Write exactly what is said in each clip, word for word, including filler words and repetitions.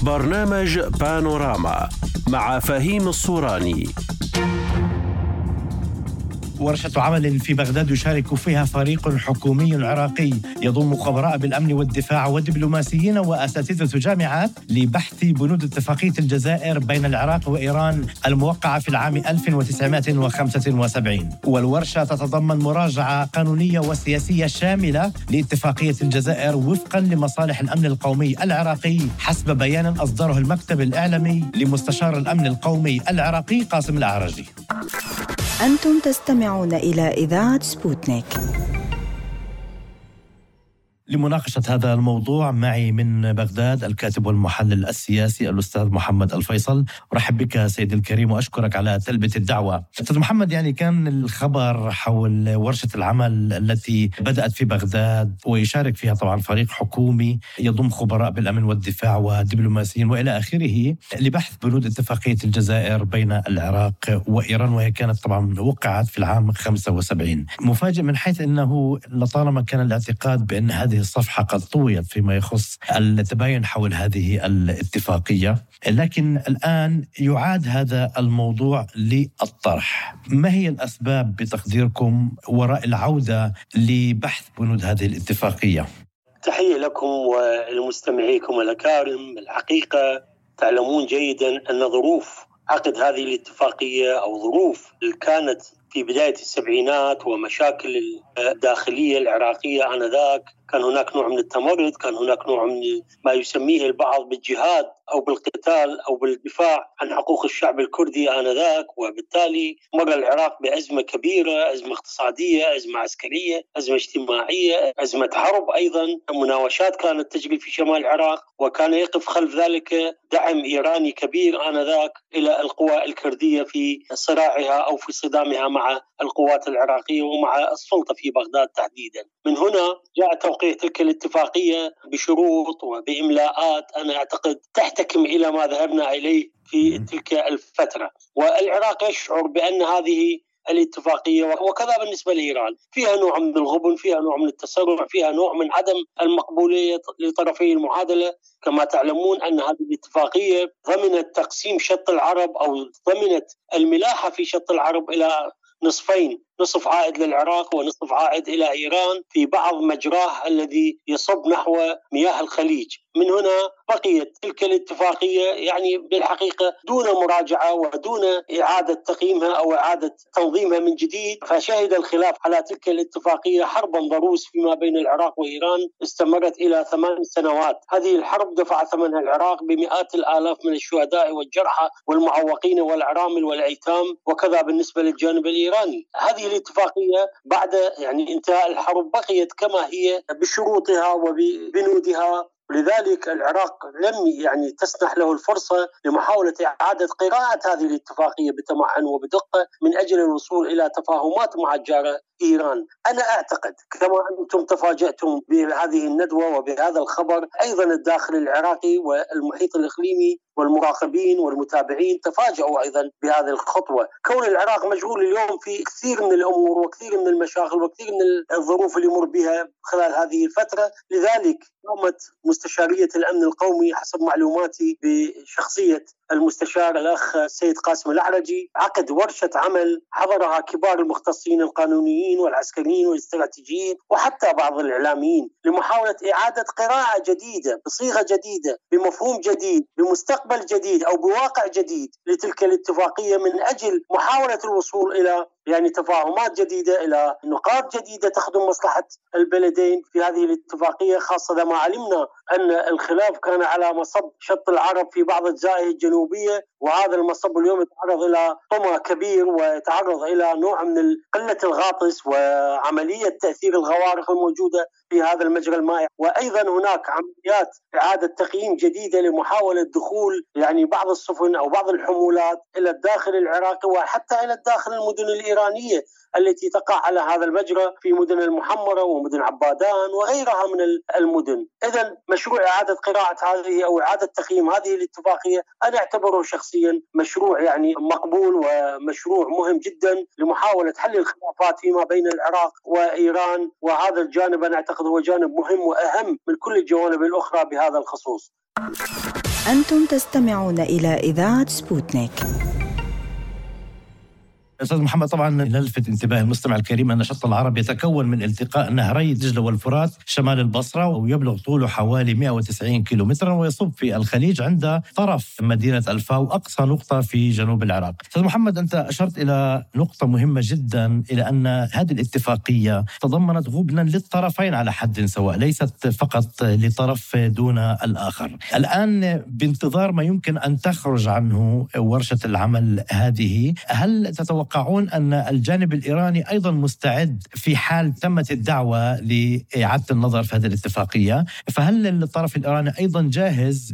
برنامج بانوراما مع فهيم الصوراني. ورشة عمل في بغداد يشارك فيها فريق حكومي عراقي يضم خبراء بالأمن والدفاع ودبلوماسيين وأساتذة جامعات لبحث بنود اتفاقية الجزائر بين العراق وإيران الموقعة في العام ألف وتسعمائة وخمسة وسبعين. والورشة تتضمن مراجعة قانونية وسياسية شاملة لاتفاقية الجزائر وفقا لمصالح الأمن القومي العراقي حسب بيان أصدره المكتب الإعلامي لمستشار الأمن القومي العراقي قاسم الأعرجي. أنتم تستمعون إلى إذاعة سبوتنيك. لمناقشة هذا الموضوع معي من بغداد الكاتب والمحلل السياسي الأستاذ محمد الفيصل. أرحب بك سيدي الكريم وأشكرك على تلبية الدعوة. أستاذ محمد، يعني كان الخبر حول ورشة العمل التي بدأت في بغداد ويشارك فيها طبعا فريق حكومي يضم خبراء بالأمن والدفاع ودبلوماسيين وإلى آخره لبحث بنود اتفاقية الجزائر بين العراق وإيران، وهي كانت طبعا وقعت في العام خمسة وسبعين. مفاجئ من حيث أنه لطالما كان الاعتقاد بأن هذه الصفحة قد طويت فيما يخص التباين حول هذه الاتفاقية، لكن الآن يعاد هذا الموضوع للطرح. ما هي الأسباب بتقديركم وراء العودة لبحث بنود هذه الاتفاقية؟ تحية لكم ولمستمعيكم الأكارم. الحقيقة تعلمون جيدا أن ظروف عقد هذه الاتفاقية أو ظروف كانت في بداية السبعينات ومشاكل الداخلية العراقية آنذاك، كان هناك نوع من التمرد، كان هناك نوع من ما يسميه البعض بالجهاد أو بالقتال أو بالدفاع عن حقوق الشعب الكردي آنذاك، وبالتالي مر العراق بأزمة كبيرة، أزمة اقتصادية، أزمة عسكرية، أزمة اجتماعية، أزمة حرب أيضا. مناوشات كانت تجري في شمال العراق، وكان يقف خلف ذلك دعم إيراني كبير آنذاك إلى القوى الكردية في صراعها أو في صدامها مع القوات العراقية ومع السلطة في بغداد تحديدا. من هنا جاء توقيع تلك الاتفاقية بشروط وبإملاءات أنا أعتقد تحتكم إلى ما ذهبنا إليه في تلك الفترة، والعراق يشعر بأن هذه الاتفاقية وكذا بالنسبة لإيران فيها نوع من الغبن، فيها نوع من التسرع، فيها نوع من عدم المقبولية لطرفي المعادلة. كما تعلمون أن هذه الاتفاقية ضمنت تقسيم شط العرب أو ضمنت الملاحة في شط العرب إلى نصفين، نصف عائد للعراق ونصف عائد إلى إيران في بعض مجراه الذي يصب نحو مياه الخليج. من هنا بقيت تلك الاتفاقية يعني بالحقيقة دون مراجعة ودون إعادة تقييمها أو إعادة تنظيمها من جديد، فشهد الخلاف على تلك الاتفاقية حربا ضروس فيما بين العراق وإيران استمرت إلى ثمان سنوات. هذه الحرب دفع ثمنها العراق بمئات الآلاف من الشهداء والجرحى والمعوقين والأرامل والأيتام، وكذا بالنسبة للجانب الإيراني. هذه الاتفاقية بعد يعني انتهاء الحرب بقيت كما هي بشروطها وببنودها، لذلك العراق لم يعني تسنح له الفرصة لمحاولة إعادة قراءة هذه الاتفاقية بتمعن وبدقة من أجل الوصول إلى تفاهمات مع الجارة إيران. أنا أعتقد كما أنتم تفاجأتم بهذه الندوة وبهذا الخبر، أيضا الداخل العراقي والمحيط الإقليمي والمراقبين والمتابعين تفاجأوا أيضا بهذه الخطوة. كون العراق مشغول اليوم في كثير من الأمور وكثير من المشاغل وكثير من الظروف اللي يمر بها خلال هذه الفترة، لذلك قامت مستشارية الأمن القومي حسب معلوماتي بشخصية المستشار الأخ السيد قاسم الأعرجي عقد ورشة عمل حضرها كبار المختصين القانونيين والعسكريين والاستراتيجيين وحتى بعض الإعلاميين لمحاولة إعادة قراءة جديدة بصيغة جديدة بمفهوم جديد بمستقبل جديد أو بواقع جديد لتلك الاتفاقية من أجل محاولة الوصول إلى يعني تفاهمات جديدة، إلى نقاط جديدة تخدم مصلحة البلدين في هذه الاتفاقية، خاصة لما علمنا أن الخلاف كان على مصب شط العرب في بعض أجزائه الجنوبية، وهذا المصب اليوم يتعرض إلى طمع كبير ويتعرض إلى نوع من قلة الغاطس وعملية تأثير الغوارق الموجودة في هذا المجرى المائي. وأيضا هناك عمليات إعادة تقييم جديدة لمحاولة دخول يعني بعض السفن أو بعض الحمولات إلى الداخل العراقي وحتى إلى الداخل المدن الإيرانية التي تقع على هذا المجرى في مدن المحمرة ومدن عبادان وغيرها من المدن. إذن مشروع إعادة قراءة هذه أو إعادة تقييم هذه الاتفاقية أنا أعتبره شخصيا مشروع يعني مقبول ومشروع مهم جدا لمحاولة حل الخلافات فيما بين العراق وإيران، وهذا الجانب أنا أعتقد هو جانب مهم وأهم من كل الجوانب الأخرى بهذا الخصوص. أنتم تستمعون إلى إذاعة سبوتنيك. أستاذ محمد، طبعا نلفت انتباه المستمع الكريم أن شط العرب يتكون من التقاء نهري دجلة والفرات شمال البصرة، ويبلغ طوله حوالي مئة وتسعين كيلومترا، ويصب في الخليج عند طرف مدينة الفاو، أقصى نقطة في جنوب العراق. أستاذ محمد، أنت أشرت إلى نقطة مهمة جدا، إلى أن هذه الاتفاقية تضمنت غبنا للطرفين على حد سواء، ليست فقط لطرف دون الآخر. الآن بانتظار ما يمكن أن تخرج عنه ورشة العمل هذه، هل تتوقع يتوقعون أن الجانب الإيراني أيضا مستعد في حال تمت الدعوة لإعادة النظر في هذه الاتفاقية؟ فهل الطرف الإيراني أيضا جاهز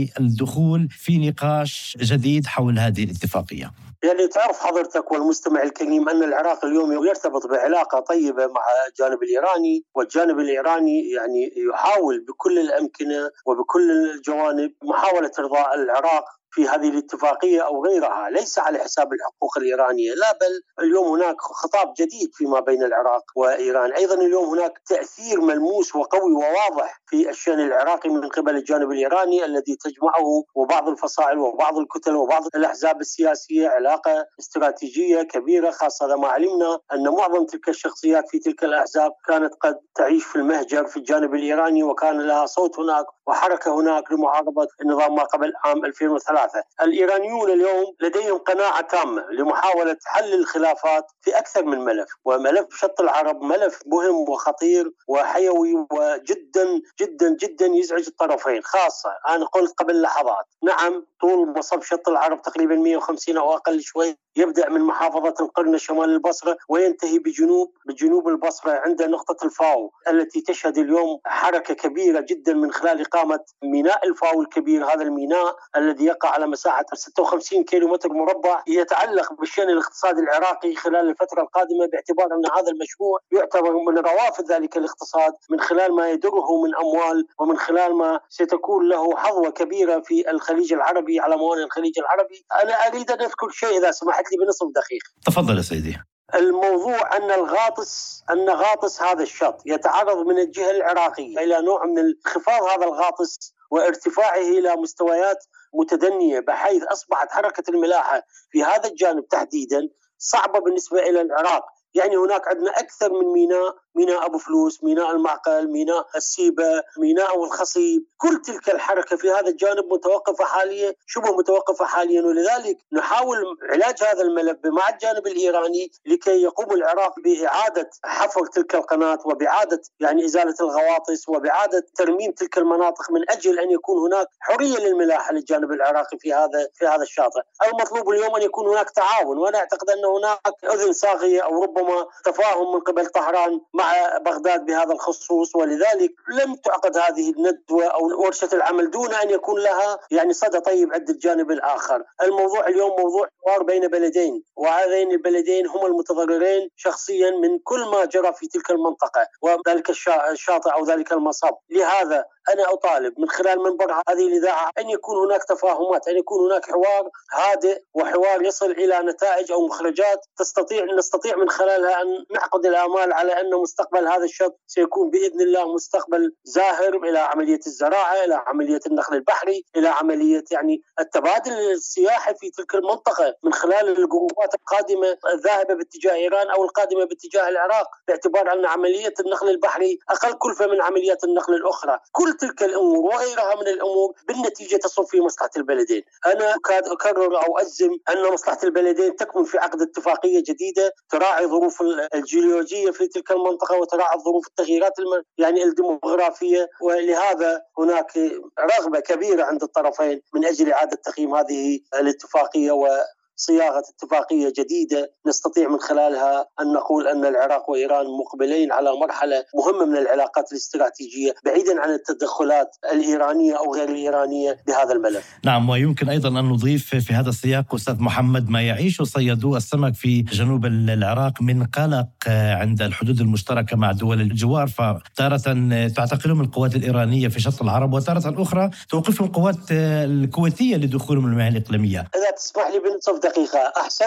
للدخول في نقاش جديد حول هذه الاتفاقية؟ يعني تعرف حضرتك والمستمع الكريم أن العراق اليوم يرتبط بعلاقة طيبة مع الجانب الإيراني، والجانب الإيراني يعني يحاول بكل الأمكنة وبكل الجوانب محاولة إرضاء العراق في هذه الاتفاقية أو غيرها، ليس على حساب الحقوق الإيرانية، لا بل اليوم هناك خطاب جديد فيما بين العراق وإيران. أيضا اليوم هناك تأثير ملموس وقوي وواضح في الشأن العراقي من قبل الجانب الإيراني الذي تجمعه وبعض الفصائل وبعض الكتل وبعض الأحزاب السياسية علاقة استراتيجية كبيرة، خاصة ما علمنا أن معظم تلك الشخصيات في تلك الأحزاب كانت قد تعيش في المهجر في الجانب الإيراني، وكان لها صوت هناك وحركة هناك لمعارضة النظام ما قبل عام ألفين وثلاثة. الإيرانيون اليوم لديهم قناعة تامة لمحاولة حل الخلافات في أكثر من ملف، وملف شط العرب ملف مهم وخطير وحيوي وجدا جدا جدا يزعج الطرفين. خاصة أنا قلت قبل لحظات، نعم طول مصب شط العرب تقريبا مئة وخمسين أو أقل شوي، يبدأ من محافظة القرنة شمال البصرة وينتهي بجنوب بجنوب البصرة عند نقطة الفاو التي تشهد اليوم حركة كبيرة جدا من خلال إقامة ميناء الفاو الكبير. هذا الميناء الذي يقع على مساحة ستة وخمسين كيلومتر مربع يتعلق بالشأن الاقتصادي العراقي خلال الفترة القادمة، باعتبار أن هذا المشروع يعتبر من روافد ذلك الاقتصاد من خلال ما يدره من أموال ومن خلال ما ستكون له حظوة كبيرة في الخليج العربي على موانئ الخليج العربي. أنا أريد أن أذكر شيء إذا سمحت لي بنصف دقيقة. تفضل يا سيدي. الموضوع أن الغاطس أن غاطس هذا الشط يتعرض من الجهة العراقية إلى نوع من انخفاض هذا الغاطس وارتفاعه إلى مستويات متدنية، بحيث أصبحت حركة الملاحة في هذا الجانب تحديدا صعبة بالنسبة إلى العراق. يعني هناك عندنا أكثر من ميناء، ميناء أبو فلوس، ميناء المعقل، ميناء السيبة، ميناء الخصيب، كل تلك الحركة في هذا الجانب متوقفة حاليا، شبه متوقفة حاليا. ولذلك نحاول علاج هذا الملف مع الجانب الإيراني لكي يقوم العراق بإعادة حفر تلك القناة وبإعادة يعني إزالة الغواطس وبإعادة ترميم تلك المناطق من أجل أن يكون هناك حرية للملاحة للجانب العراقي في هذا في هذا الشاطئ. المطلوب اليوم أن يكون هناك تعاون، وأنا أعتقد أن هناك أذن صاغية أو ربما تفاهم من قبل طهران مع بغداد بهذا الخصوص، ولذلك لم تعقد هذه الندوة أو ورشة العمل دون أن يكون لها يعني صدى طيب عند الجانب الآخر. الموضوع اليوم موضوع حوار بين بلدين، وهذين البلدين هم المتضررين شخصيا من كل ما جرى في تلك المنطقة وذلك الشاطئ أو ذلك المصب. لهذا أنا أطالب من خلال منبر هذه الإذاعة أن يكون هناك تفاهمات، أن يكون هناك حوار هادئ وحوار يصل إلى نتائج أو مخرجات تستطيع نستطيع من خلالها أن نعقد الآمال على أن مستقبل هذا الشط سيكون بإذن الله مستقبل زاهر إلى عملية الزراعة، إلى عملية النقل البحري، إلى عملية يعني التبادل السياحي في تلك المنطقة من خلال الجروبات القادمة الذاهبة باتجاه إيران أو القادمة باتجاه العراق، باعتبار أن عملية النقل البحري أقل كلفة من عمليات النقل الأخرى. كل تلك الأمور وغيرها من الأمور بالنتيجة تصب في مصلحة البلدين. أنا أكاد أكرر أو أجزم أن مصلحة البلدين تكمن في عقد اتفاقية جديدة تراعي ظروف الجيولوجية في تلك المنطقة وتراعي ظروف التغييرات يعني الديموغرافية، ولهذا هناك رغبة كبيرة عند الطرفين من أجل إعادة تقييم هذه الاتفاقية و صياغة اتفاقية جديدة نستطيع من خلالها أن نقول أن العراق وإيران مقبلين على مرحلة مهمة من العلاقات الاستراتيجية بعيدا عن التدخلات الإيرانية أو غير الإيرانية بهذا الملف. نعم، ويمكن أيضا أن نضيف في هذا السياق أستاذ محمد ما يعيش صيادو السمك في جنوب العراق من قلق عند الحدود المشتركة مع دول الجوار، فتارة تعتقلهم القوات الإيرانية في شط العرب وتارة أخرى توقفهم القوات الكويتية لدخولهم المياه الإقليمية. إذا تسمح لي بنصف دقيقة. أحسنت.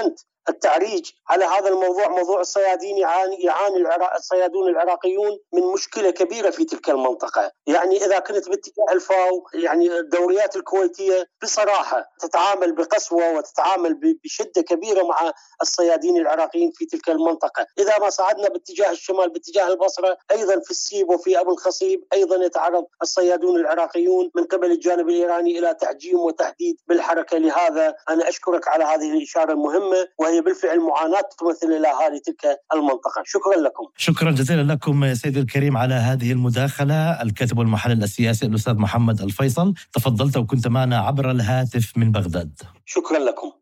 التعريج على هذا الموضوع، موضوع الصيادين، يعاني يعاني الصيادون العراقيون من مشكلة كبيرة في تلك المنطقة. يعني إذا كنت باتجاه الفاو، يعني الدوريات الكويتية بصراحة تتعامل بقسوة وتتعامل بشدة كبيرة مع الصيادين العراقيين في تلك المنطقة. إذا ما صعدنا باتجاه الشمال باتجاه البصرة، أيضا في السيب وفي أبو الخصيب أيضا يتعرض الصيادون العراقيون من قبل الجانب الإيراني إلى تعجيم وتهديد بالحركة. لهذا أنا أشكرك على هذه الإشارة المهمة، وهي بالفعل معاناة تمثل إلى أهالي تلك المنطقة. شكرا لكم. شكرا جزيلا لكم سيد الكريم على هذه المداخلة. الكاتب والمحلل السياسي الأستاذ محمد الفيصل، تفضلت وكنت معنا عبر الهاتف من بغداد. شكرا لكم.